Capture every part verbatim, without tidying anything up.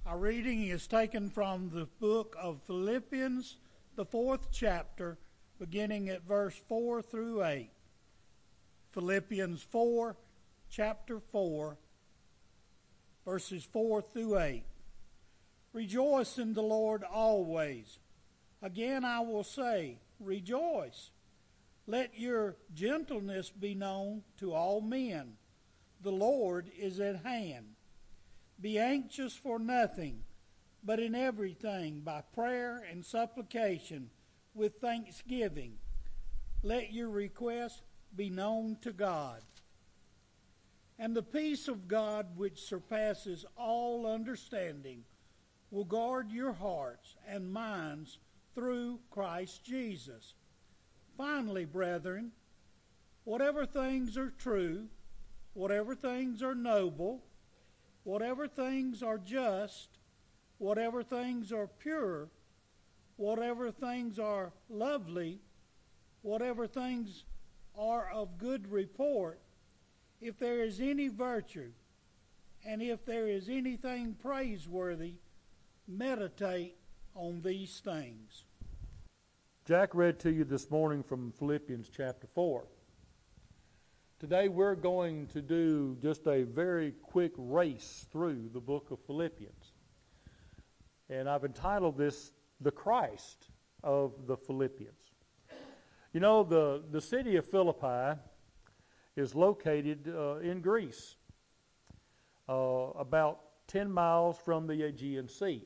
Our reading is taken from the book of Philippians, the fourth chapter, beginning at verse four through eight. Philippians four, chapter four, verses four through eight. Rejoice in the Lord always. Again I will say, rejoice. Let your gentleness be known to all men. The Lord is at hand. Be anxious for nothing, but in everything, by prayer and supplication, with thanksgiving, let your requests be known to God. And the peace of God, which surpasses all understanding, will guard your hearts and minds through Christ Jesus. Finally, brethren, whatever things are true, whatever things are noble, whatever things are just, whatever things are pure, whatever things are lovely, whatever things are of good report, if there is any virtue, and if there is anything praiseworthy, meditate on these things. Jack read to you this morning from Philippians chapter four. Today we're going to do just a very quick race through the book of Philippians. And I've entitled this, The Christ of the Philippians. You know, the, the city of Philippi is located uh, in Greece, uh, about ten miles from the Aegean Sea.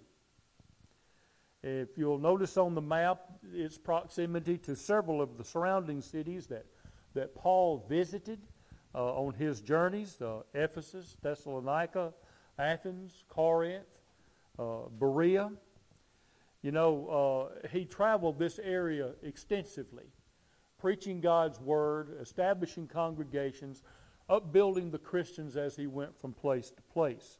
If you'll notice on the map, its proximity to several of the surrounding cities that that Paul visited uh, on his journeys, uh, Ephesus, Thessalonica, Athens, Corinth, uh, Berea. You know, uh, he traveled this area extensively, preaching God's word, establishing congregations, upbuilding the Christians as he went from place to place.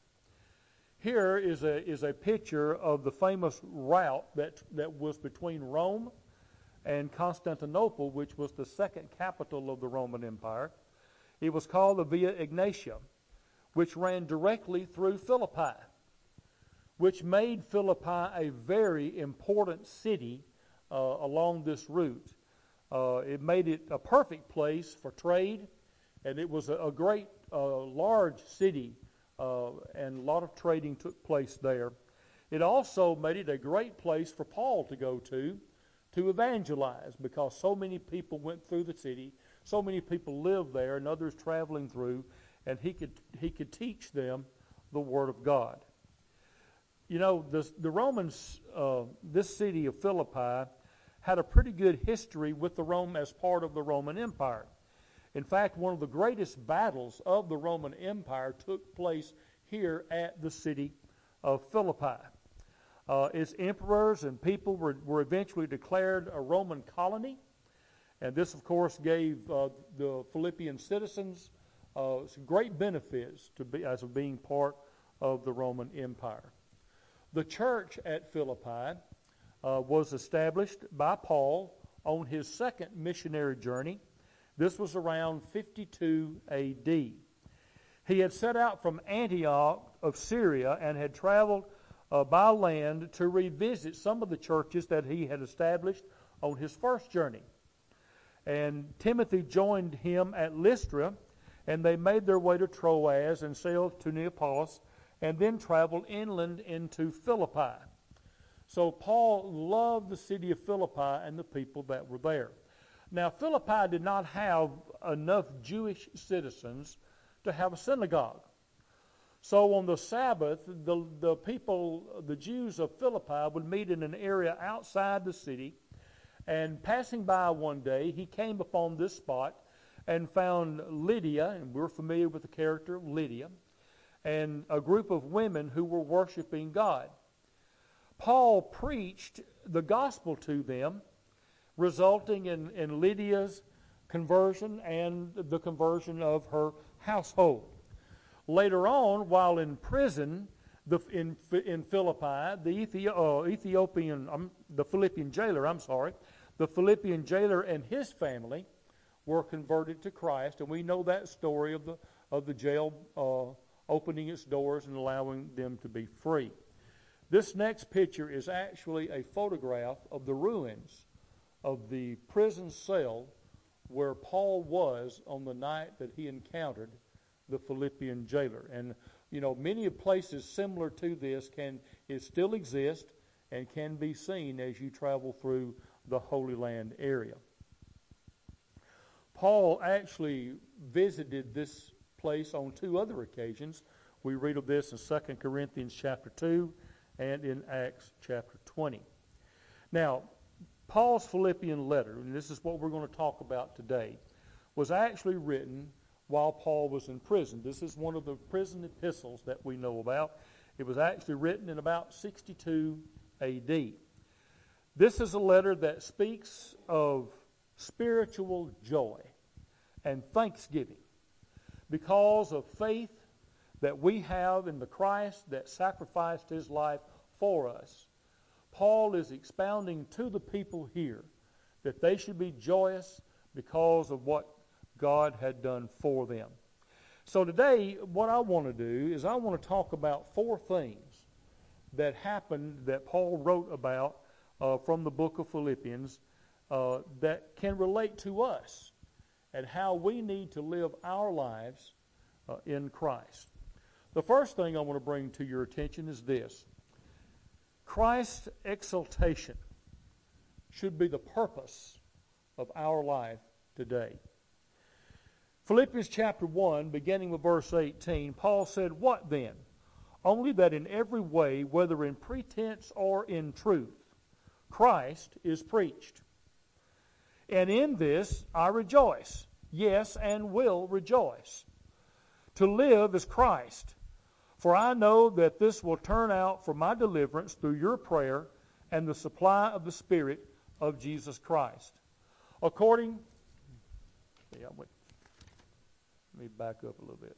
Here is a is a picture of the famous route that, that was between Rome and Constantinople, which was the second capital of the Roman Empire. It was called the Via Egnatia, which ran directly through Philippi, which made Philippi a very important city uh, along this route. Uh, it made it a perfect place for trade, and it was a, a great, uh, large city, uh, and a lot of trading took place there. It also made it a great place for Paul to go to, to evangelize, because so many people went through the city, so many people lived there, and others traveling through, and he could he could teach them the Word of God. You know, the, the Romans, uh, this city of Philippi, had a pretty good history with the Rome as part of the Roman Empire. In fact, one of the greatest battles of the Roman Empire took place here at the city of Philippi. Uh, its emperors and people were, were eventually declared a Roman colony. And this, of course, gave uh, the Philippian citizens uh, some great benefits to be, as of being part of the Roman Empire. The church at Philippi uh, was established by Paul on his second missionary journey. This was around fifty-two A D. He had set out from Antioch of Syria and had traveled uh, by land to revisit some of the churches that he had established on his first journey. And Timothy joined him at Lystra, and they made their way to Troas and sailed to Neapolis, and then traveled inland into Philippi. So Paul loved the city of Philippi and the people that were there. Now, Philippi did not have enough Jewish citizens to have a synagogue. So on the Sabbath, the, the people, the Jews of Philippi, would meet in an area outside the city. And passing by one day, he came upon this spot and found Lydia, and we're familiar with the character of Lydia, and a group of women who were worshiping God. Paul preached the gospel to them, resulting in, in Lydia's conversion and the conversion of her household. Later on, while in prison the, in, in Philippi, the Ethi- uh, Ethiopian, um, the Philippian jailer, I'm sorry, the Philippian jailer and his family were converted to Christ, and we know that story of the of the jail uh, opening its doors and allowing them to be free. This next picture is actually a photograph of the ruins of the prison cell where Paul was on the night that he encountered the Philippian jailer. And, you know, many places similar to this can it still exist and can be seen as you travel through the Holy Land area. Paul actually visited this place on two other occasions. We read of this in Second Corinthians chapter two and in Acts chapter twenty. Now, Paul's Philippian letter, and this is what we're going to talk about today, was actually written while Paul was in prison. This is one of the prison epistles that we know about. It was actually written in about sixty-two A D. This is a letter that speaks of spiritual joy and thanksgiving because of faith that we have in the Christ that sacrificed his life for us. Paul is expounding to the people here that they should be joyous because of what God had done for them. So today, what I want to do is I want to talk about four things that happened that Paul wrote about uh, from the book of Philippians uh, that can relate to us and how we need to live our lives uh, in Christ. The first thing I want to bring to your attention is this. Christ's exaltation should be the purpose of our life today. Philippians chapter one, beginning with verse eighteen, Paul said, "What then? Only that in every way, whether in pretense or in truth, Christ is preached. And in this I rejoice, yes, and will rejoice. To live is Christ. For I know that this will turn out for my deliverance through your prayer and the supply of the Spirit of Jesus Christ." According, yeah, wait, let me back up a little bit.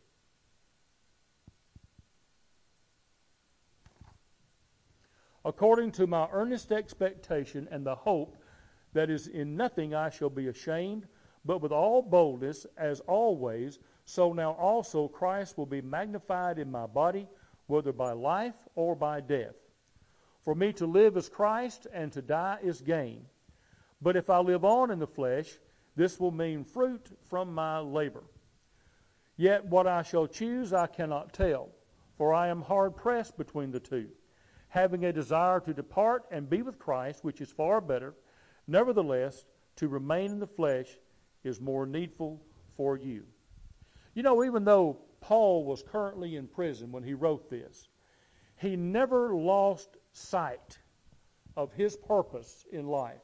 According to my earnest expectation and the hope that is in nothing I shall be ashamed, but with all boldness, as always, so now also Christ will be magnified in my body, whether by life or by death. For me to live is Christ, and to die is gain. But if I live on in the flesh, this will mean fruit from my labor. Yet what I shall choose I cannot tell, for I am hard pressed between the two, having a desire to depart and be with Christ, which is far better. Nevertheless, to remain in the flesh is more needful for you. You know, even though Paul was currently in prison when he wrote this, he never lost sight of his purpose in life.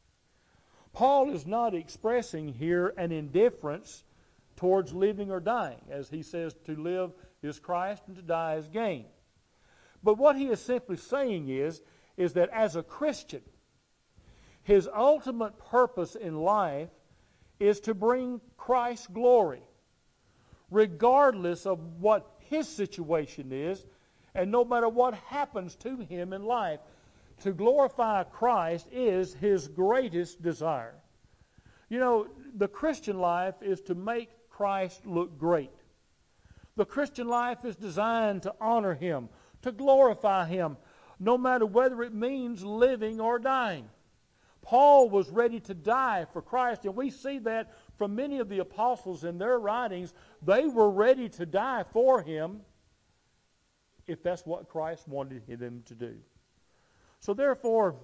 Paul is not expressing here an indifference towards living or dying. As he says, to live is Christ and to die is gain. But what he is simply saying is, is that as a Christian, his ultimate purpose in life is to bring Christ glory, regardless of what his situation is, and no matter what happens to him in life. To glorify Christ is his greatest desire. You know, the Christian life is to make Christ look great. The Christian life is designed to honor him, to glorify him, no matter whether it means living or dying. Paul was ready to die for Christ, and we see that from many of the apostles in their writings. They were ready to die for him if that's what Christ wanted them to do. So therefore,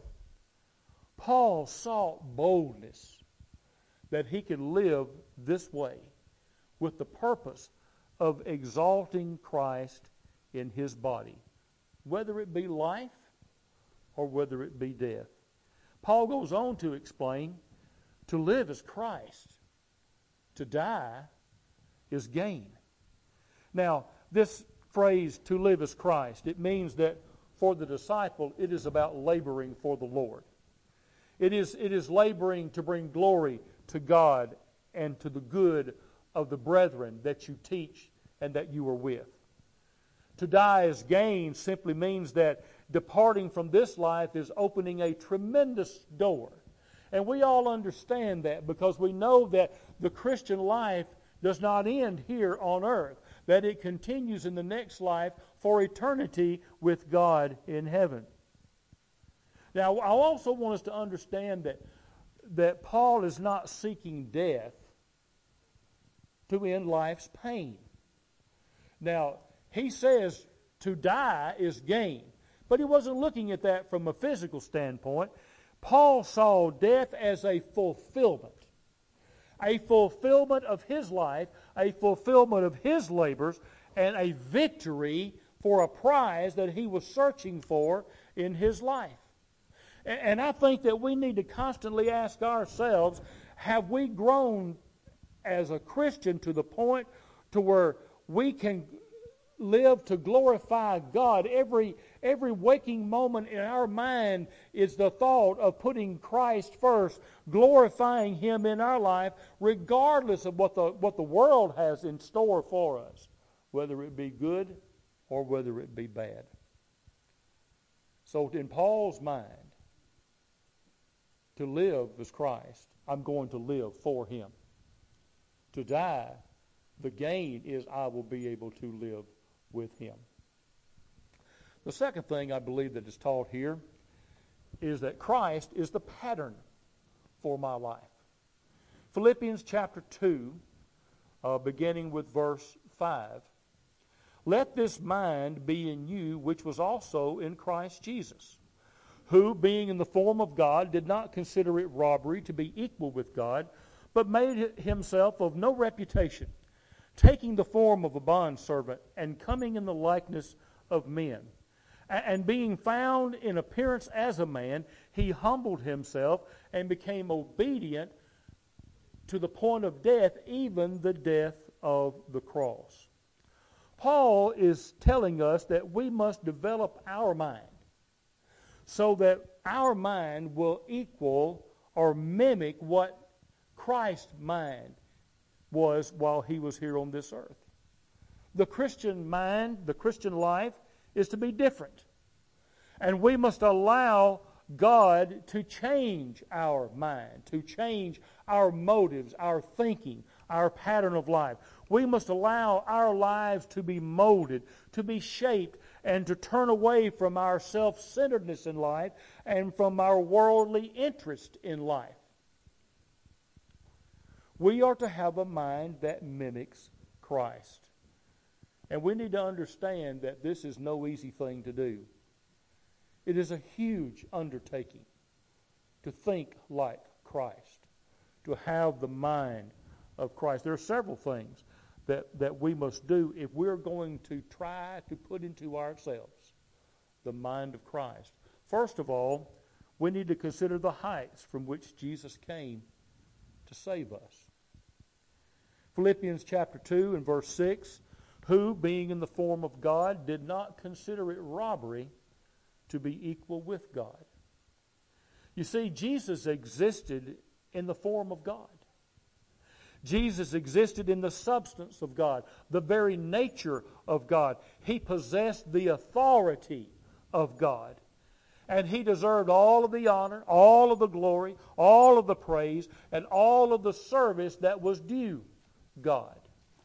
Paul sought boldness that he could live this way with the purpose of exalting Christ in his body, whether it be life or whether it be death. Paul goes on to explain, to live is Christ, to die is gain. Now, this phrase, to live is Christ, it means that for the disciple, it is about laboring for the Lord. It is, it is laboring to bring glory to God and to the good of the brethren that you teach and that you are with. To die as gain simply means that departing from this life is opening a tremendous door. And we all understand that because we know that the Christian life does not end here on earth, that it continues in the next life for eternity with God in heaven. Now, I also want us to understand that, that Paul is not seeking death to end life's pain. Now, he says to die is gain, but he wasn't looking at that from a physical standpoint. Paul saw death as a fulfillment. A fulfillment of his life, a fulfillment of his labors, and a victory for a prize that he was searching for in his life. And I think that we need to constantly ask ourselves, have we grown as a Christian to the point to where we can live to glorify God? Every, every waking moment in our mind is the thought of putting Christ first, glorifying Him in our life, regardless of what the, what the world has in store for us, whether it be good or whether it be bad. So in Paul's mind, to live is Christ. I'm going to live for Him. To die, the gain is I will be able to live with Him. The second thing I believe that is taught here is that Christ is the pattern for my life. Philippians chapter two, uh, beginning with verse five. Let this mind be in you, which was also in Christ Jesus, who, being in the form of God, did not consider it robbery to be equal with God, but made himself of no reputation, taking the form of a bondservant and coming in the likeness of men. And being found in appearance as a man, he humbled himself and became obedient to the point of death, even the death of the cross. Paul is telling us that we must develop our mind so that our mind will equal or mimic what Christ's mind was while he was here on this earth. The Christian mind, the Christian life, is to be different. And we must allow God to change our mind, to change our motives, our thinking, our pattern of life. We must allow our lives to be molded, to be shaped, and to turn away from our self-centeredness in life and from our worldly interest in life. We are to have a mind that mimics Christ. And we need to understand that this is no easy thing to do. It is a huge undertaking to think like Christ, to have the mind of Christ. There are several things that, that we must do if we're going to try to put into ourselves the mind of Christ. First of all, we need to consider the heights from which Jesus came to save us. Philippians chapter two and verse six, who, being in the form of God, did not consider it robbery to be equal with God. You see, Jesus existed in the form of God. Jesus existed in the substance of God, the very nature of God. He possessed the authority of God. And He deserved all of the honor, all of the glory, all of the praise, and all of the service that was due God.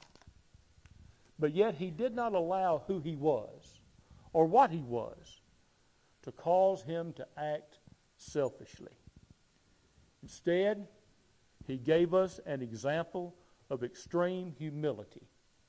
But yet He did not allow who He was or what He was to cause Him to act selfishly. Instead, He gave us an example of extreme humility.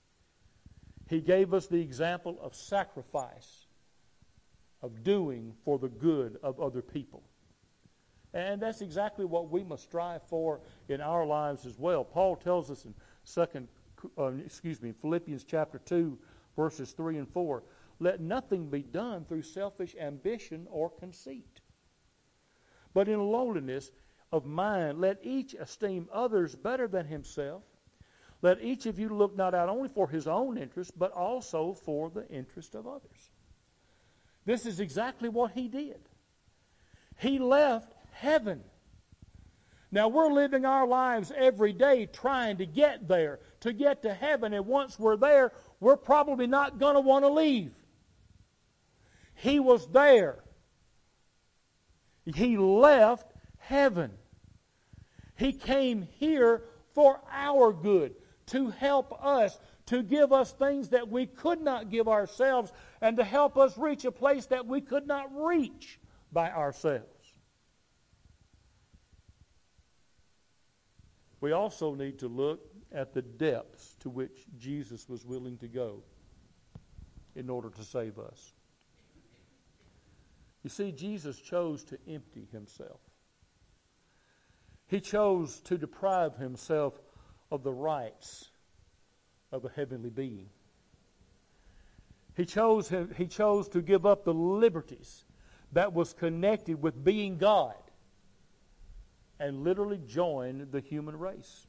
He gave us the example of sacrifice, of doing for the good of other people. And that's exactly what we must strive for in our lives as well. Paul tells us in second, uh, excuse me, Philippians chapter two, verses three and four, let nothing be done through selfish ambition or conceit, but in lowliness of mind, let each esteem others better than himself. Let each of you look not out only for his own interest, but also for the interest of others. This is exactly what he did. He left heaven. Now we're living our lives every day trying to get there, to get to heaven, and once we're there, we're probably not going to want to leave. He was there. He left heaven. He came here for our good, to help us, to give us things that we could not give ourselves and to help us reach a place that we could not reach by ourselves. We also need to look at the depths to which Jesus was willing to go in order to save us. You see, Jesus chose to empty himself. He chose to deprive himself of the rights of a heavenly being. He chose, he chose to give up the liberties that was connected with being God and literally join the human race.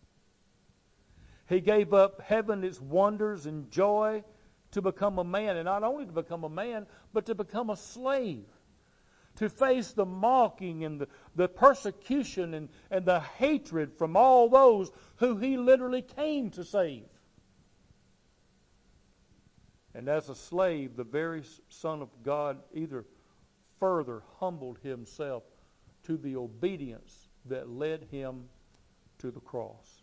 He gave up heaven, its wonders and joy to become a man, and not only to become a man, but to become a slave, to face the mocking and the, the persecution and, and the hatred from all those who he literally came to save. And as a slave, the very Son of God either further humbled himself to the obedience that led him to the cross.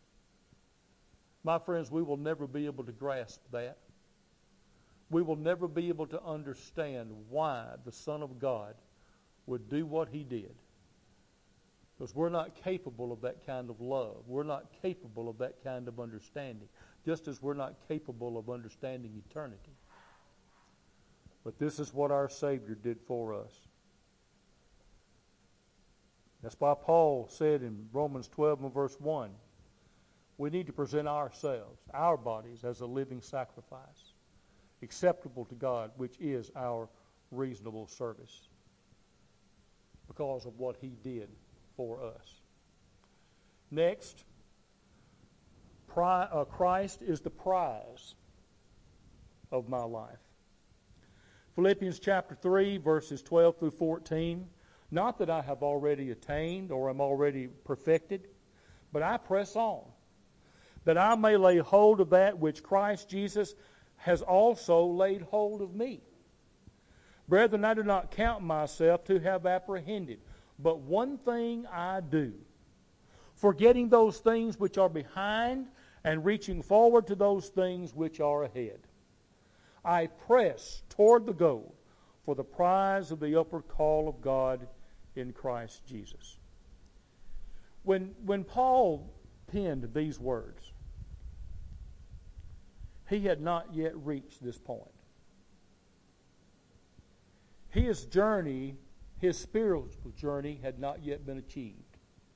My friends, we will never be able to grasp that. We will never be able to understand why the Son of God would do what he did. Because we're not capable of that kind of love. We're not capable of that kind of understanding. Just as we're not capable of understanding eternity. But this is what our Savior did for us. That's why Paul said in Romans twelve and verse one, we need to present ourselves, our bodies, as a living sacrifice, acceptable to God, which is our reasonable service, because of what he did for us. Next, pri- uh, Christ is the prize of my life. Philippians chapter three, verses twelve through fourteen. Not that I have already attained or am already perfected, but I press on, that I may lay hold of that which Christ Jesus has also laid hold of me. Brethren, I do not count myself to have apprehended, but one thing I do, forgetting those things which are behind and reaching forward to those things which are ahead. I press toward the goal for the prize of the upward call of God in Christ Jesus. When, when Paul penned these words, he had not yet reached this point. His journey, his spiritual journey, had not yet been achieved.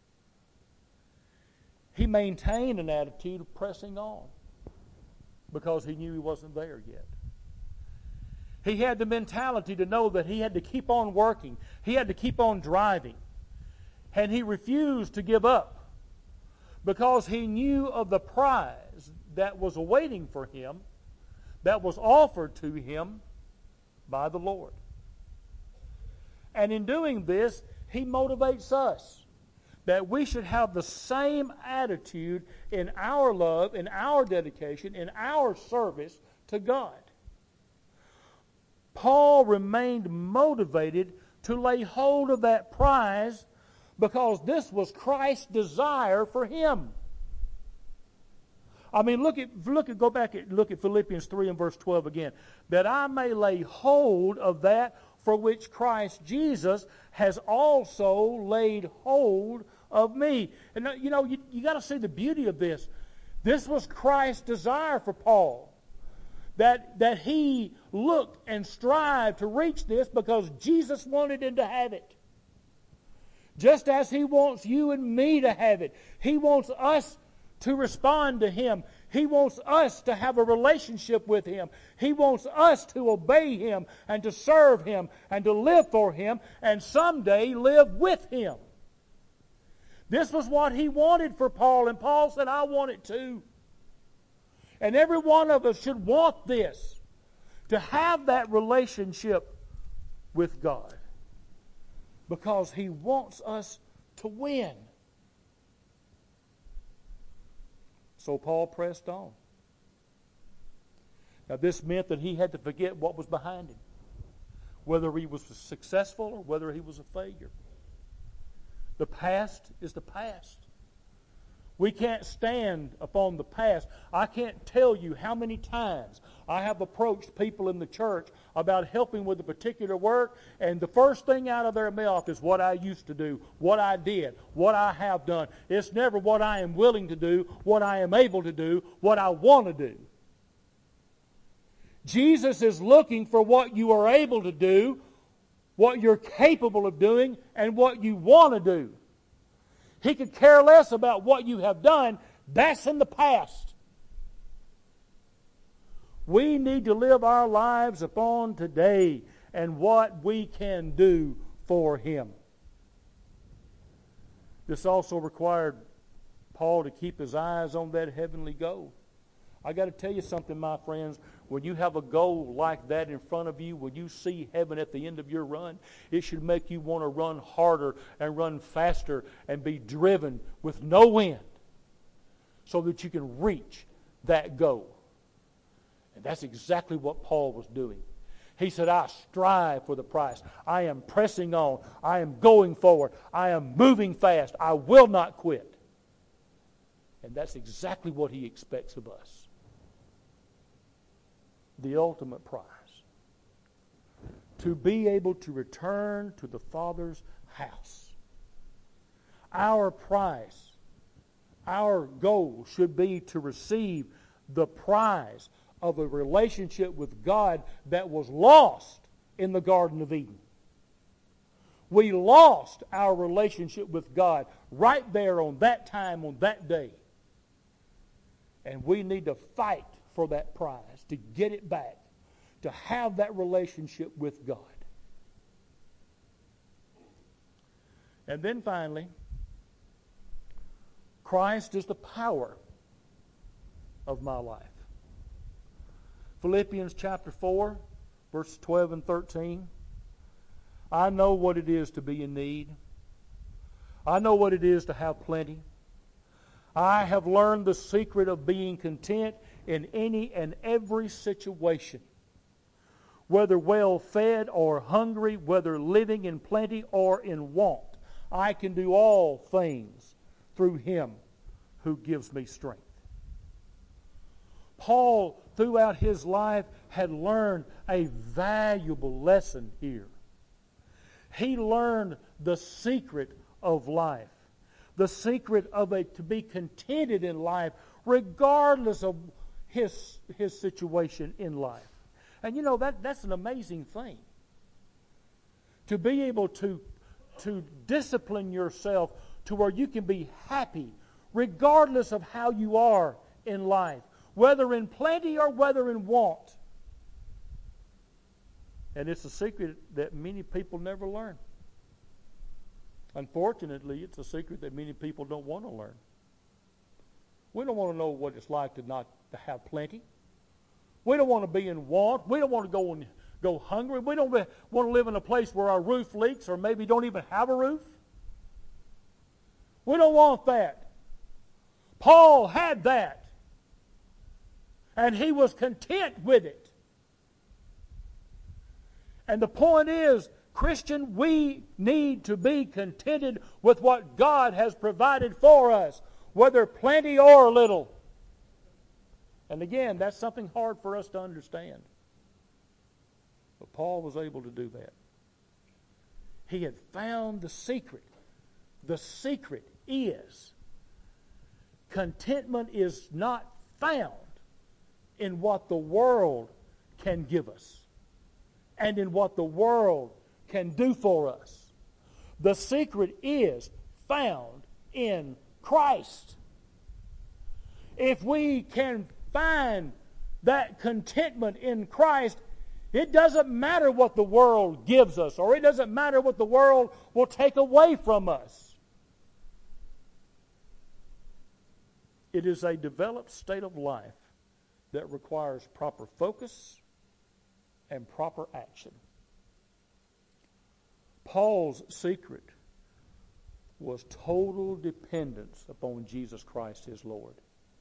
He maintained an attitude of pressing on because he knew he wasn't there yet. He had the mentality to know that he had to keep on working. He had to keep on driving. And he refused to give up because he knew of the prize that was awaiting for him, that was offered to him by the Lord. And in doing this, he motivates us that we should have the same attitude in our love, in our dedication, in our service to God. Paul remained motivated to lay hold of that prize because this was Christ's desire for him. I mean, look at look at go back and look at Philippians three and verse twelve again. That I may lay hold of that for which Christ Jesus has also laid hold of me. And you know, you, you got to see the beauty of this. This was Christ's desire for Paul. That, that he looked and strived to reach this because Jesus wanted him to have it. Just as he wants you and me to have it. He wants us to respond to him. He wants us to have a relationship with him. He wants us to obey him and to serve him and to live for him and someday live with him. This was what he wanted for Paul, and Paul said, I want it too. And every one of us should want this, to have that relationship with God, because he wants us to win. So Paul pressed on. Now this meant that he had to forget what was behind him, whether he was successful or whether he was a failure. The past is the past. We can't stand upon the past. I can't tell you how many times I have approached people in the church about helping with a particular work, and the first thing out of their mouth is what I used to do, what I did, what I have done. It's never what I am willing to do, what I am able to do, what I want to do. Jesus is looking for what you are able to do, what you're capable of doing, and what you want to do. He could care less about what you have done. That's in the past. We need to live our lives upon today and what we can do for Him. This also required Paul to keep his eyes on that heavenly goal. I got to tell you something, my friends. When you have a goal like that in front of you, when you see heaven at the end of your run, it should make you want to run harder and run faster and be driven with no end so that you can reach that goal. And that's exactly what Paul was doing. He said, I strive for the prize. I am pressing on. I am going forward. I am moving fast. I will not quit. And that's exactly what He expects of us. The ultimate prize. To be able to return to the Father's house. Our prize, our goal should be to receive the prize of a relationship with God that was lost in the Garden of Eden. We lost our relationship with God right there on that time, on that day. And we need to fight for that prize, to get it back, to have that relationship with God. And then finally, Christ is the power of my life. Philippians chapter four, verses twelve and thirteen. I know what it is to be in need. I know what it is to have plenty. I have learned the secret of being content in any and every situation, whether well-fed or hungry, whether living in plenty or in want. I can do all things through Him who gives me strength. Paul, throughout his life, had learned a valuable lesson here. He learned the secret of life, the secret of a to be contented in life, regardless of his his situation in life. And you know, that that's an amazing thing. To be able to to discipline yourself to where you can be happy regardless of how you are in life, whether in plenty or whether in want. And it's a secret that many people never learn. Unfortunately, it's a secret that many people don't want to learn. We don't want to know what it's like to not to have plenty. We don't want to be in want. We don't want to go and go hungry. We don't want to live in a place where our roof leaks or maybe don't even have a roof. We don't want that. Paul had that. And he was content with it. And the point is, Christian, we need to be contented with what God has provided for us, whether plenty or little. And again, that's something hard for us to understand. But Paul was able to do that. He had found the secret. The secret is contentment is not found in what the world can give us and in what the world can do for us. The secret is found in Christ. If we can find that contentment in Christ, it doesn't matter what the world gives us, or it doesn't matter what the world will take away from us. It is a developed state of life that requires proper focus and proper action. Paul's secret was total dependence upon Jesus Christ, his Lord.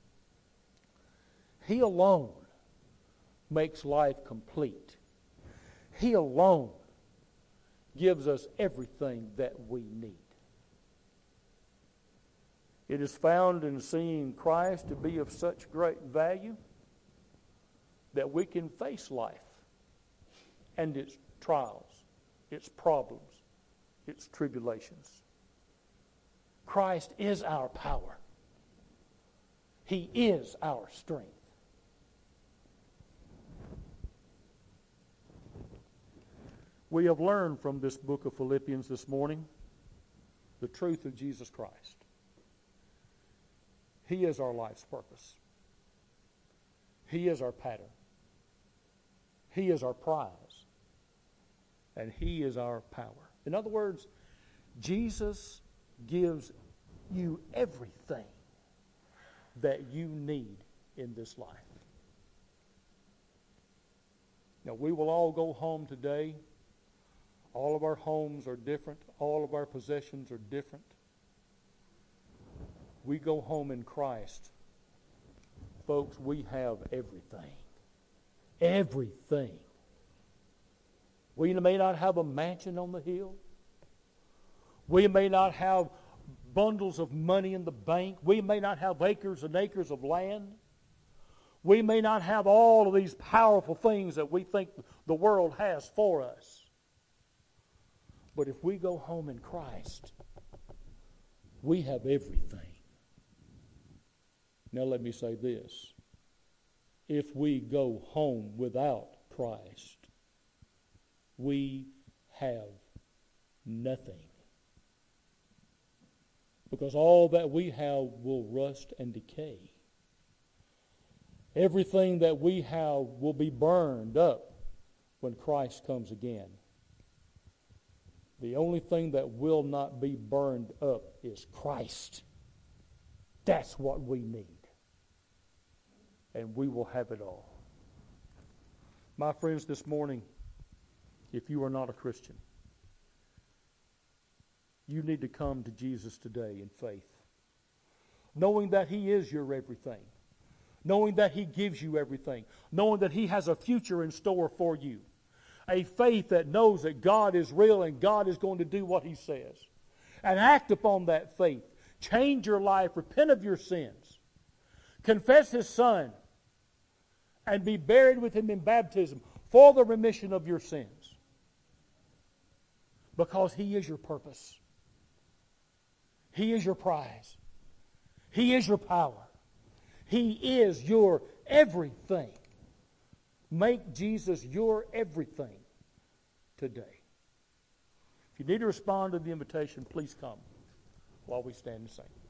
He alone makes life complete. He alone gives us everything that we need. It is found in seeing Christ to be of such great value that we can face life and its trials, its problems, its tribulations. Christ is our power. He is our strength. We have learned from this book of Philippians this morning the truth of Jesus Christ. He is our life's purpose. He is our pattern. He is our prize. And He is our power. In other words, Jesus gives you everything that you need in this life. Now, we will all go home today. All of our homes are different. All of our possessions are different. We go home in Christ. Folks, we have everything. Everything. We may not have a mansion on the hill. We may not have bundles of money in the bank. We may not have acres and acres of land. We may not have all of these powerful things that we think the world has for us. But if we go home in Christ, we have everything. Now let me say this. If we go home without Christ, we have nothing. Because all that we have will rust and decay. Everything that we have will be burned up when Christ comes again. The only thing that will not be burned up is Christ. That's what we need. And we will have it all. My friends, this morning, if you are not a Christian, you need to come to Jesus today in faith, knowing that He is your everything, knowing that He gives you everything, knowing that He has a future in store for you, a faith that knows that God is real and God is going to do what He says, and act upon that faith. Change your life, repent of your sins, confess His Son, and be buried with Him in baptism for the remission of your sins. Because He is your purpose. He is your prize. He is your power. He is your everything. Make Jesus your everything today. If you need to respond to the invitation, please come while we stand and sing.